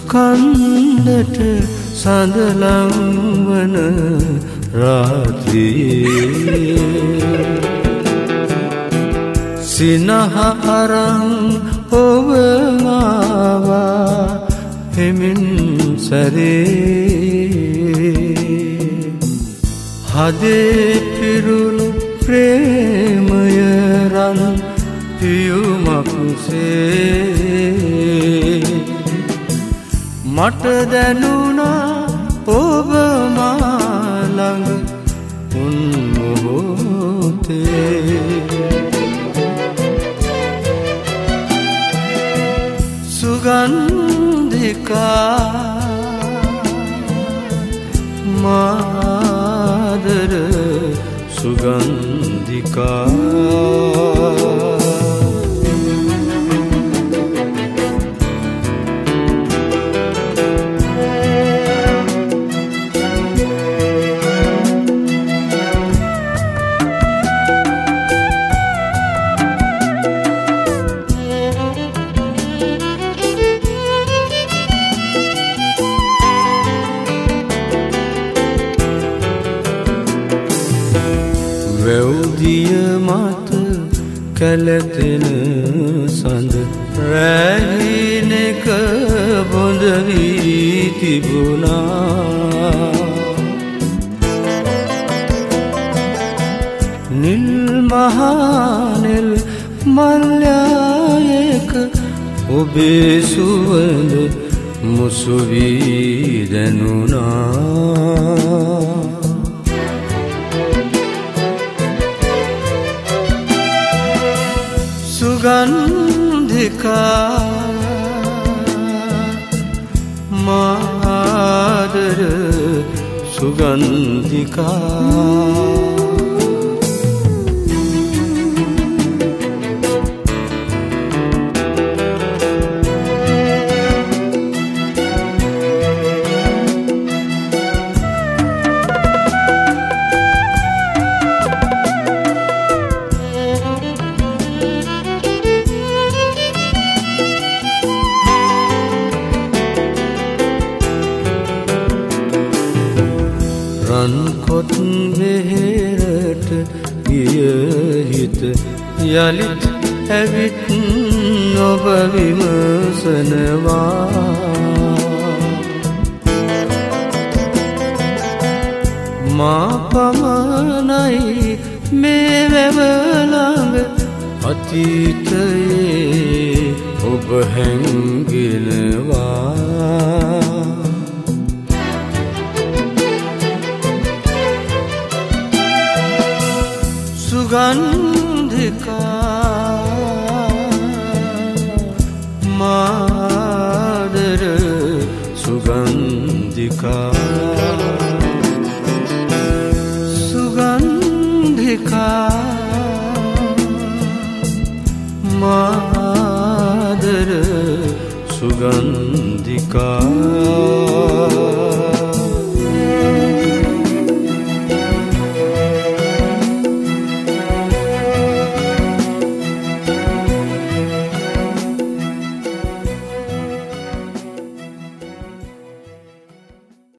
කන්දට සඳලම් වන රාත්‍රියේ සිනහ අරන් ඔබ මාවා හිමින් සැරේ හදේ පිරුණු ප්‍රේමය රන් පියුමක්සේ මට දැනුණා ඔබ මා ළඟ උන් මොහොතේ සුගන්ධිකා මාදර සුගන්ධිකා වැව්දිය මත කැළතෙන සඳ රැහිනක බොඳ වී තිබුණා නිල් මහනෙල් මල්යායක ඔබේ සුවඳ මුසු වී දැනුණා සුගන්ධිකා මාදර සුගන්ධිකා රන්කොත් වෙහෙරට ගිය හිත යලිත් ඇවිත් ඔබ විමසනවා මා පමණයි මේ වැව ළඟ අතීතයේ ඔබ හැංගෙනවා සුගන්ධිකා මාදර සුගන්ධිකා